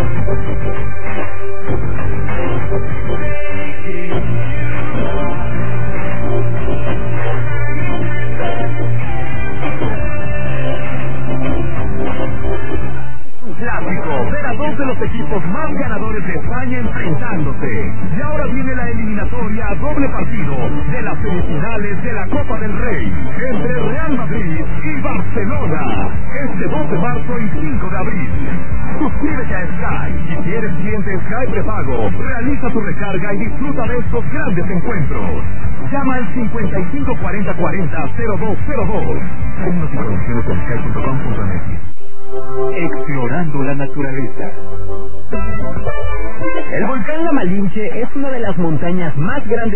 Ver a dos de los equipos más ganadores de España enfrentándose. Y ahora viene la eliminatoria a doble partido de las semifinales de la Copa del Rey entre Real Madrid y Barcelona. Este 2 de marzo y 5 de abril. Suscríbete a Sky y si eres cliente Sky prepago, realiza tu recarga y disfruta de estos grandes encuentros. Llama al 55 40 40 0202. Términos y condiciones en sky.com.mx. Explorando la naturaleza. El volcán La Malinche es una de las montañas más grandes